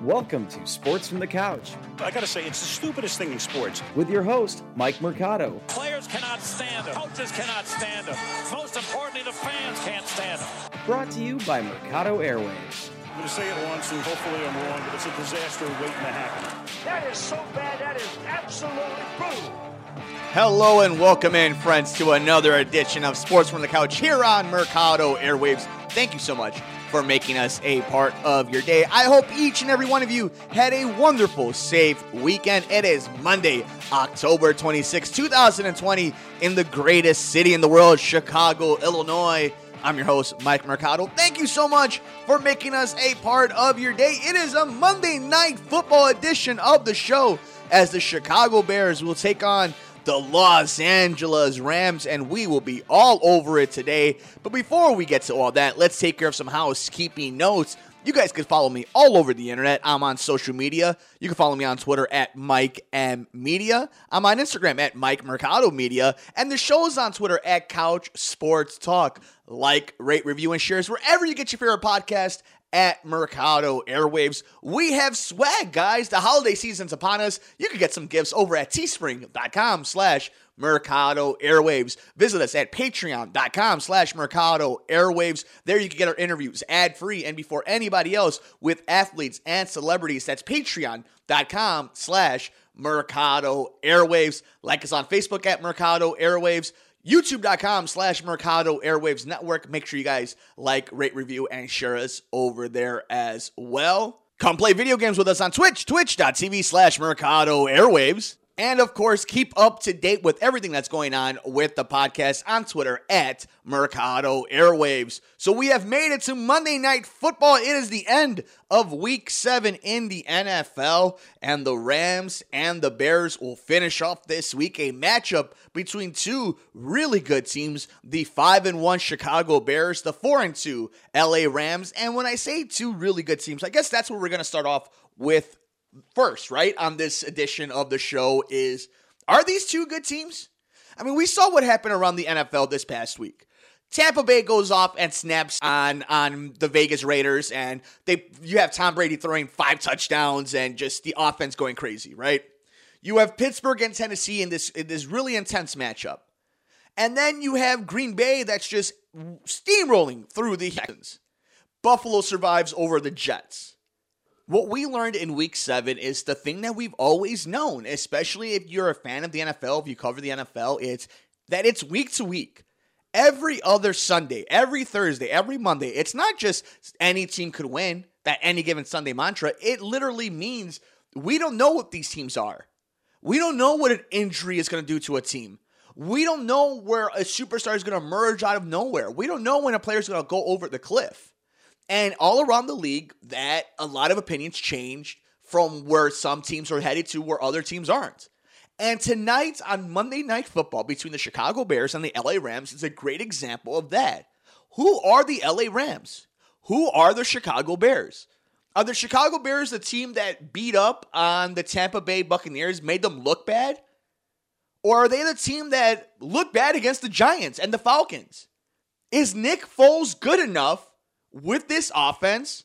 Welcome to Sports from the Couch. I gotta say, it's the stupidest thing in sports. With your host, Mike Mercado. Players cannot stand him. Coaches cannot stand him. Most importantly, the fans can't stand him. Brought to you by Mercado Airwaves. I'm gonna say it once, and hopefully I'm wrong, but it's a disaster waiting to happen. That is so bad, that is absolutely brutal. Hello and welcome in, friends, to another edition of Sports from the Couch here on Mercado Airwaves. Thank you so much for making us a part of your day. I hope each and every one of you had a wonderful, safe weekend. It is Monday, October 26, 2020, in the greatest city in the world, Chicago, Illinois. I'm your host, Mike Mercado. Thank you so much for making us a part of your day. It is a Monday night football edition of the show as the Chicago Bears will take on the Los Angeles Rams, and we will be all over it today. But before we get to all that, let's take care of some housekeeping notes. You guys can follow me all over the internet. I'm on social media. You can follow me on Twitter at Mike M Media. I'm on Instagram at Mike Mercado Media. And the show is on Twitter at Couch Sports Talk. Like, rate, review, and shares wherever you get your favorite podcast at Mercado Airwaves. We have swag, guys. The holiday season's upon us. You can get some gifts over at teespring.com/Mercado Airwaves. Visit us at patreon.com/Mercado Airwaves. There you can get our interviews ad-free and before anybody else with athletes and celebrities. That's patreon.com/Mercado Airwaves. Like us on Facebook at Mercado Airwaves. YouTube.com/Mercado Airwaves Network. Make sure you guys like, rate, review, and share us over there as well. Come play video games with us on Twitch, twitch.tv/Mercado Airwaves. And of course, keep up to date with everything that's going on with the podcast on Twitter at Mercado Airwaves. So we have made it to Monday Night Football. It is the end of Week 7 in the NFL, and the Rams and the Bears will finish off this week. A matchup between two really good teams, the 5-1 Chicago Bears, the 4-2 LA Rams. And when I say two really good teams, I guess that's what we're going to start off with first, right, on this edition of the show is, are these two good teams? I mean, we saw what happened around the NFL this past week. Tampa Bay goes off and snaps on the Vegas Raiders, and you have Tom Brady throwing 5 touchdowns and just the offense going crazy, right? You have Pittsburgh and Tennessee in this really intense matchup. And then you have Green Bay that's just steamrolling through the Texans. Buffalo survives over the Jets. What we learned in Week 7 is the thing that we've always known, especially if you're a fan of the NFL, if you cover the NFL, it's that it's week to week. Every other Sunday, every Thursday, every Monday, it's not just any team could win, that any given Sunday mantra. It literally means we don't know what these teams are. We don't know what an injury is going to do to a team. We don't know where a superstar is going to emerge out of nowhere. We don't know when a player is going to go over the cliff. And all around the league, that a lot of opinions changed from where some teams are headed to where other teams aren't. And tonight on Monday Night Football between the Chicago Bears and the LA Rams is a great example of that. Who are the LA Rams? Who are the Chicago Bears? Are the Chicago Bears the team that beat up on the Tampa Bay Buccaneers, made them look bad? Or are they the team that looked bad against the Giants and the Falcons? Is Nick Foles good enough with this offense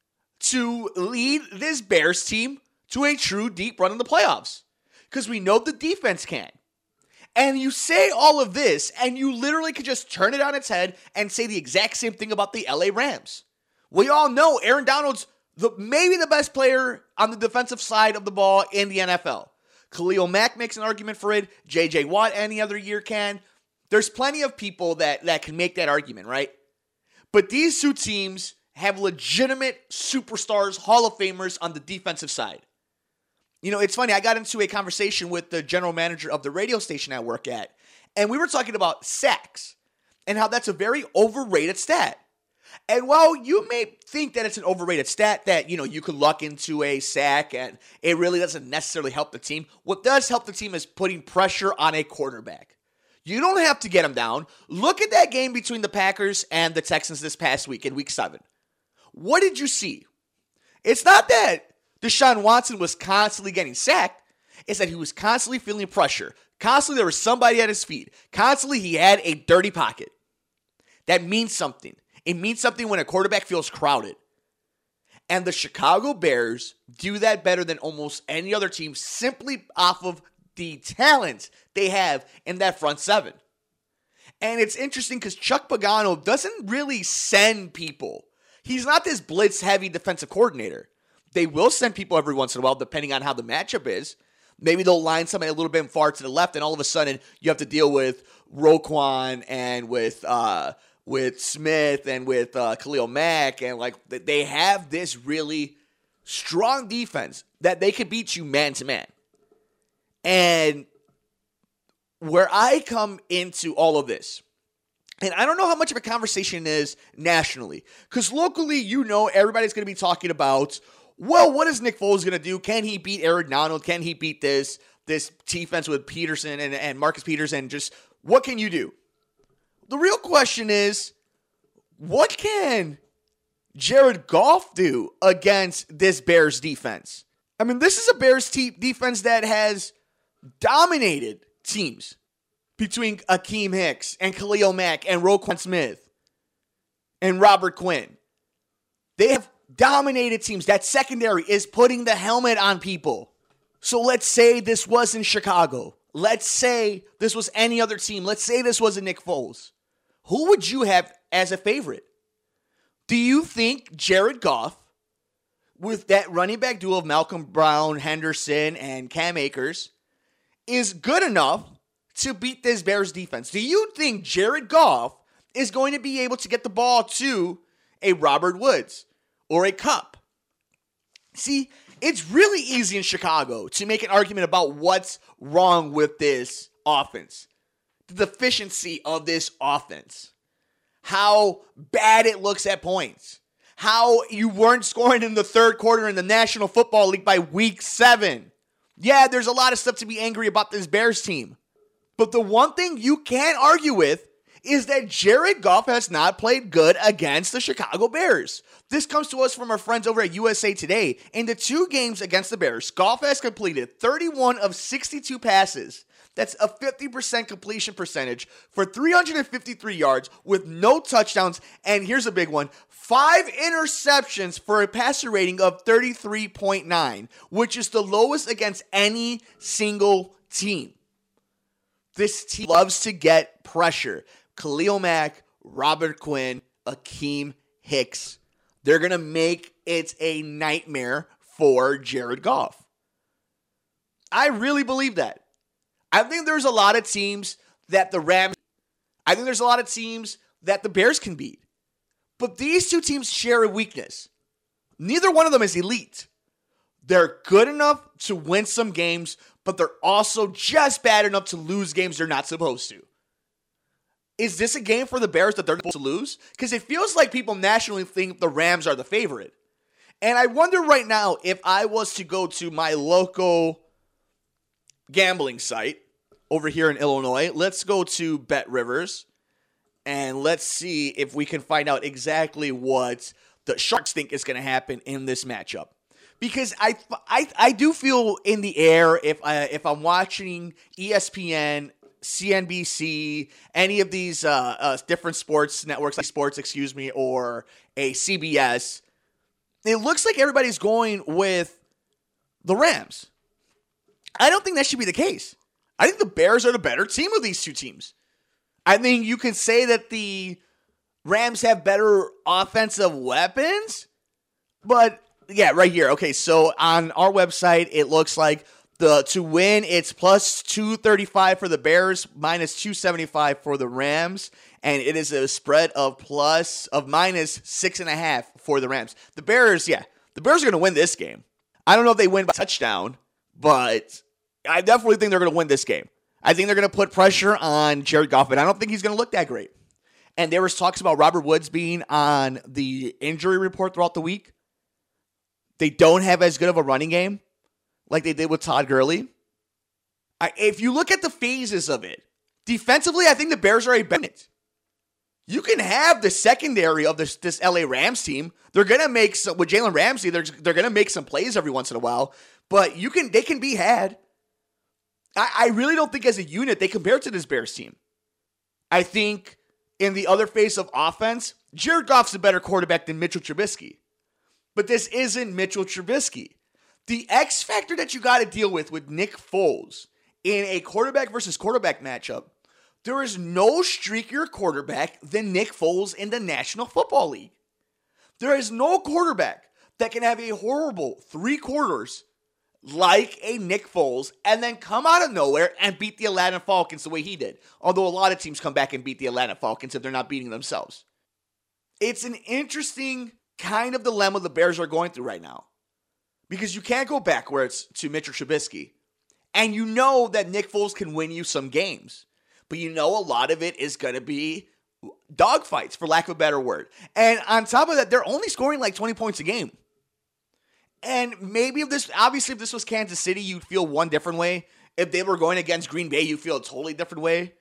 to lead this Bears team to a true deep run in the playoffs? Because we know the defense can. And you say all of this, and you literally could just turn it on its head and say the exact same thing about the LA Rams. We all know Aaron Donald's maybe the best player on the defensive side of the ball in the NFL. Khalil Mack makes an argument for it. J.J. Watt any other year can. There's plenty of people that can make that argument, right? But these two teams have legitimate superstars, Hall of Famers on the defensive side. You know, it's funny. I got into a conversation with the general manager of the radio station I work at, and we were talking about sacks and how that's a very overrated stat. And while you may think that it's an overrated stat, that, you know, you could luck into a sack and it really doesn't necessarily help the team, what does help the team is putting pressure on a quarterback. You don't have to get him down. Look at that game between the Packers and the Texans this past week in Week 7. What did you see? It's not that Deshaun Watson was constantly getting sacked. It's that he was constantly feeling pressure. Constantly there was somebody at his feet. Constantly he had a dirty pocket. That means something. It means something when a quarterback feels crowded. And the Chicago Bears do that better than almost any other team simply off of the talent they have in that front seven. And it's interesting because Chuck Pagano doesn't really send people. He's not this blitz-heavy defensive coordinator. They will send people every once in a while, depending on how the matchup is. Maybe they'll line somebody a little bit far to the left, and all of a sudden you have to deal with Roquan and with Smith and with Khalil Mack, and like they have this really strong defense that they could beat you man to man. And where I come into all of this, and I don't know how much of a conversation it is nationally, because locally, everybody's going to be talking about, well, what is Nick Foles going to do? Can he beat Aaron Donald? Can he beat this defense with Peterson and Marcus Peters? And just what can you do? The real question is, what can Jared Goff do against this Bears defense? I mean, this is a Bears defense that has dominated teams between Akeem Hicks and Khalil Mack and Roquan Smith and Robert Quinn. They have dominated teams. That secondary is putting the helmet on people. So let's say this was in Chicago. Let's say this was any other team. Let's say this was a Nick Foles. Who would you have as a favorite? Do you think Jared Goff, with that running back duo of Malcolm Brown, Henderson, and Cam Akers, is good enough to beat this Bears defense? Do you think Jared Goff is going to be able to get the ball to a Robert Woods or a Kupp? See, it's really easy in Chicago to make an argument about what's wrong with this offense, the deficiency of this offense, how bad it looks at points, how you weren't scoring in the third quarter in the National Football League by week 7. Yeah, there's a lot of stuff to be angry about this Bears team. But the one thing you can't argue with is that Jared Goff has not played good against the Chicago Bears. This comes to us from our friends over at USA Today. In the 2 games against the Bears, Goff has completed 31 of 62 passes. That's a 50% completion percentage for 353 yards with no touchdowns. And here's a big one, 5 interceptions for a passer rating of 33.9, which is the lowest against any single team. This team loves to get pressure. Khalil Mack, Robert Quinn, Akeem Hicks. They're going to make it a nightmare for Jared Goff. I really believe that. I think there's a lot of teams that the Rams, I think there's a lot of teams that the Bears can beat. But these two teams share a weakness. Neither one of them is elite. They're good enough to win some games, but they're also just bad enough to lose games they're not supposed to. Is this a game for the Bears that they're supposed to lose? Because it feels like people nationally think the Rams are the favorite. And I wonder right now, if I was to go to my local gambling site over here in Illinois, let's go to BetRivers, and let's see if we can find out exactly what the Sharks think is going to happen in this matchup. Because I do feel in the air if I'm watching ESPN, CNBC, any of these different sports networks, or a CBS, it looks like everybody's going with the Rams. I don't think that should be the case. I think the Bears are the better team of these two teams. I think you can say that the Rams have better offensive weapons, but yeah, right here. Okay, so on our website, it looks like to win, it's plus 235 for the Bears, minus 275 for the Rams, and it is a spread of minus 6.5 for the Rams. The Bears are going to win this game. I don't know if they win by touchdown, but I definitely think they're going to win this game. I think they're going to put pressure on Jared Goff, but I don't think he's going to look that great. And there was talks about Robert Woods being on the injury report throughout the week. They don't have as good of a running game like they did with Todd Gurley. If you look at the phases of it, defensively, I think the Bears are a better. You can have the secondary of this LA Rams team. They're going to make with Jalen Ramsey, they're going to make some plays every once in a while, but they can be had. I really don't think as a unit they compare to this Bears team. I think in the other phase of offense, Jared Goff's a better quarterback than Mitchell Trubisky. But this isn't Mitchell Trubisky. The X factor that you got to deal with Nick Foles in a quarterback versus quarterback matchup, there is no streakier quarterback than Nick Foles in the National Football League. There is no quarterback that can have a horrible 3 quarters like a Nick Foles and then come out of nowhere and beat the Atlanta Falcons the way he did. Although a lot of teams come back and beat the Atlanta Falcons if they're not beating themselves. It's an interesting kind of dilemma the Bears are going through right now. Because you can't go backwards to Mitchell Trubisky. And you know that Nick Foles can win you some games. But you know a lot of it is going to be dogfights, for lack of a better word. And on top of that, they're only scoring like 20 points a game. And maybe if this was Kansas City, you'd feel one different way. If they were going against Green Bay, you'd feel a totally different way.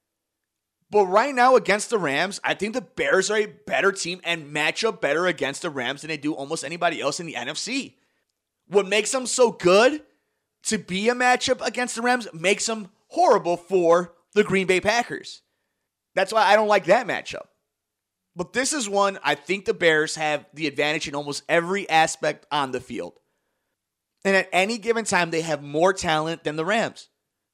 But right now against the Rams, I think the Bears are a better team and match up better against the Rams than they do almost anybody else in the NFC. What makes them so good to be a matchup against the Rams makes them horrible for the Green Bay Packers. That's why I don't like that matchup. But this is one I think the Bears have the advantage in almost every aspect on the field. And at any given time, they have more talent than the Rams.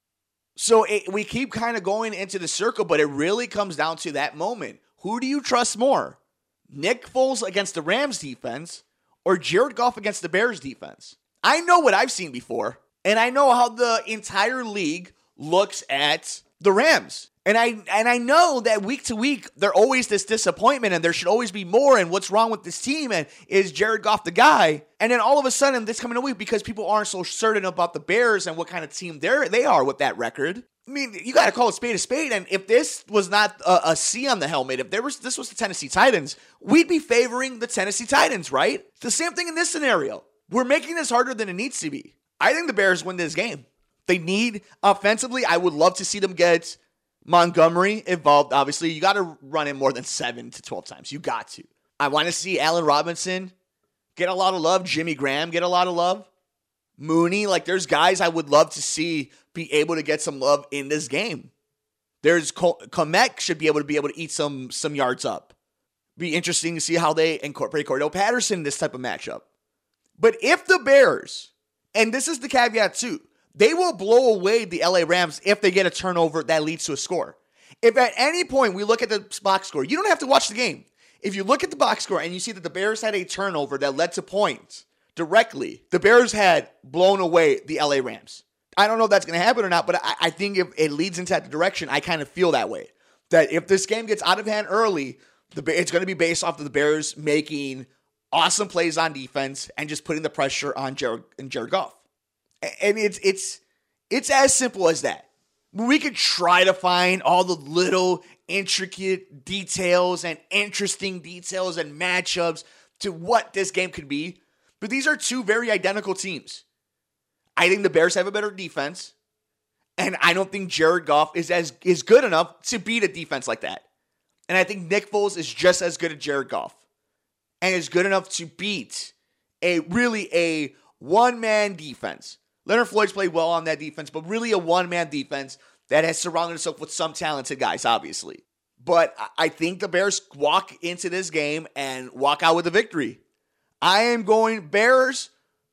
So we keep kind of going into the circle, but it really comes down to that moment. Who do you trust more? Nick Foles against the Rams defense or Jared Goff against the Bears defense? I know what I've seen before, and I know how the entire league looks at the Rams. And I know that week to week, they're always this disappointment, and there should always be more, and what's wrong with this team, and is Jared Goff the guy? And then all of a sudden, this coming a week, because people aren't so certain about the Bears and what kind of team they are with that record. I mean, you got to call a spade, and if this was not a C on the helmet, if this was the Tennessee Titans, we'd be favoring the Tennessee Titans, right? It's the same thing in this scenario. We're making this harder than it needs to be. I think the Bears win this game. They need, offensively, I would love to see them get Montgomery involved. Obviously, you got to run it more than 7 to 12 times. You got to. I want to see Allen Robinson get a lot of love. Jimmy Graham get a lot of love. Mooney, there's guys I would love to see be able to get some love in this game. There's Komet should be able to eat some yards up. Be interesting to see how they incorporate Cordell Patterson in this type of matchup. But if the Bears, and this is the caveat too, they will blow away the LA Rams if they get a turnover that leads to a score. If at any point we look at the box score, you don't have to watch the game. If you look at the box score and you see that the Bears had a turnover that led to points directly, the Bears had blown away the LA Rams. I don't know if that's going to happen or not, but I think if it leads into that direction, I kind of feel that way. That if this game gets out of hand early, it's going to be based off of the Bears making awesome plays on defense and just putting the pressure on Jared Goff. And it's as simple as that. We could try to find all the little intricate details and interesting details and matchups to what this game could be. But these are two very identical teams. I think the Bears have a better defense. And I don't think Jared Goff is good enough to beat a defense like that. And I think Nick Foles is just as good as Jared Goff. And is good enough to beat a one-man defense. Leonard Floyd's played well on that defense, but really a one-man defense that has surrounded itself with some talented guys, obviously. But I think the Bears walk into this game and walk out with a victory. I am going Bears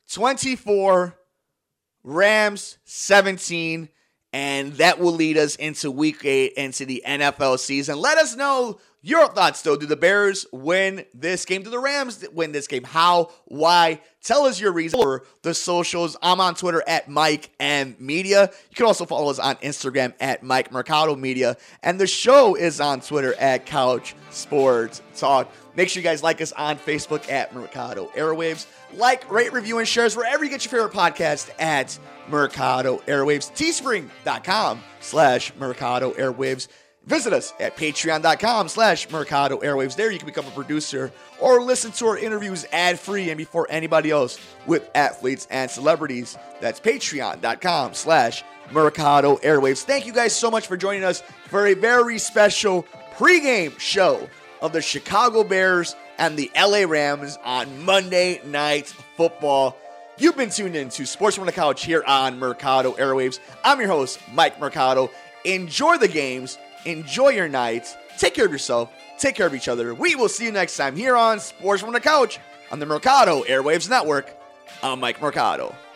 24, Rams 17, and that will lead us into week 8, into the NFL season. Let us know your thoughts, though. Do the Bears win this game? Do the Rams win this game? How? Why? Tell us your reason for the socials. I'm on Twitter at Mike M Media. You can also follow us on Instagram at Mike Mercado Media. And the show is on Twitter at Couch Sports Talk. Make sure you guys like us on Facebook at Mercado Airwaves. Like, rate, review, and shares wherever you get your favorite podcast at Mercado Airwaves. Teespring.com/Mercado Airwaves. Visit us at patreon.com/Mercado Airwaves. There you can become a producer or listen to our interviews ad-free and before anybody else with athletes and celebrities. That's patreon.com/Mercado Airwaves. Thank you guys so much for joining us for a very special pregame show of the Chicago Bears and the LA Rams on Monday Night Football. You've been tuned in to Sports from the Couch here on Mercado Airwaves. I'm your host, Mike Mercado. Enjoy the games. Enjoy your nights. Take care of yourself. Take care of each other. We will see you next time here on Sports from the Couch on the Mercado Airwaves Network. I'm Mike Mercado.